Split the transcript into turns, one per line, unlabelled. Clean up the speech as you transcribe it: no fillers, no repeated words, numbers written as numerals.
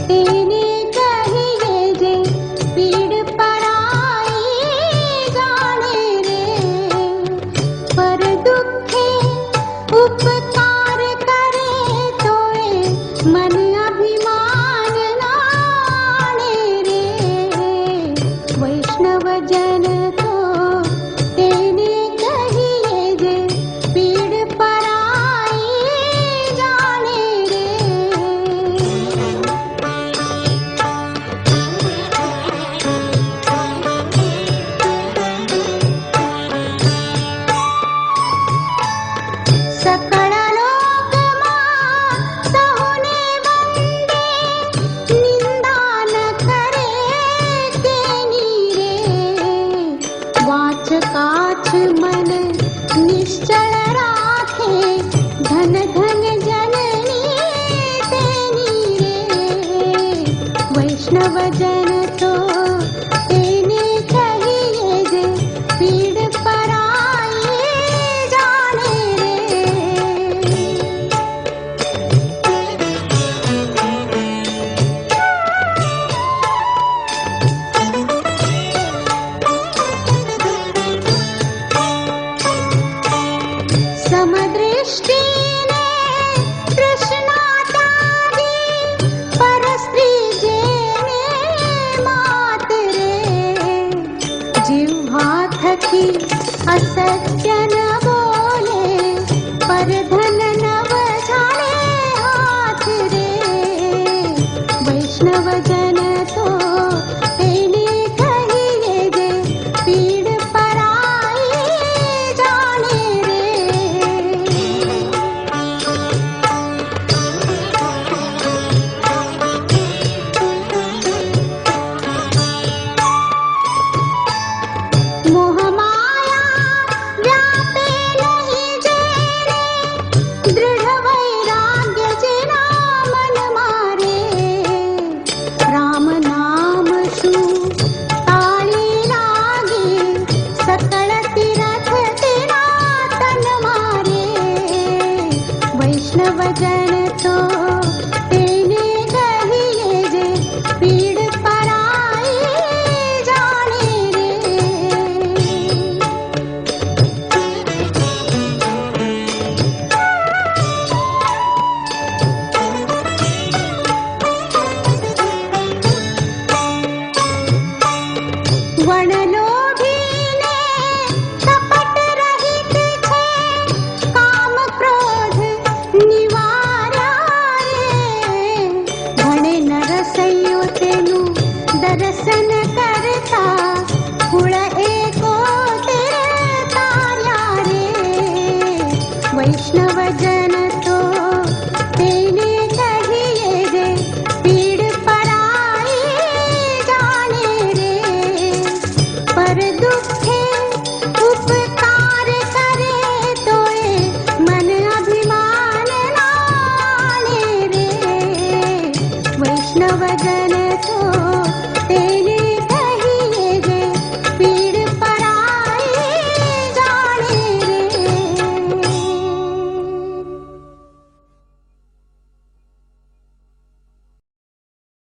तेने कहिए जे पीड़ पराई जाने रे। पर दुखे उपकार करे तोए मन अभिमान नाणे रे। वैष्णव जन तो तेने कहिए जे पीड़ पराई जाने रे। सकल लोक मां सहुने वंदे, निंदा न करे तेनी रे। वाच काछ मन निश्चल राखे, धन धन जननी तेनी रे। वैष्णव जन तो तेने कहिए जे पीड़ पराई जाने रे। समदृष्टि ने तृष्णा त्यागी, परस्त्री जेने मात रे। जिह्वा थकी असत्य न बोले, पर धन नव झाले हाथ रे। वैष्णव जन तो तेने कहिए जे पीड़ पराई जाने रे। मोह माया व्यापे नहीं जेने, दृढ़ वैराग्य जिना मन मारे। राम नाम शू ताली लागे, सकल तीरथ तेरा तन मारे। वैष्णव जन तो तेने कहिए जे पीड़ पराई जाने रे। वनलोभी ने कपट रहित छे, काम क्रोध निवार्या रे। घणे नरसैयो तेनु दर्शन करता, कुळ एको तेरे तार्या रे। वैष्णव जन तो तेने कहिए जे पीड़ पराई जाने रे। पर दुखे उपकार करे तोए मन अभिमान नाणे रे। वैष्णव जन तो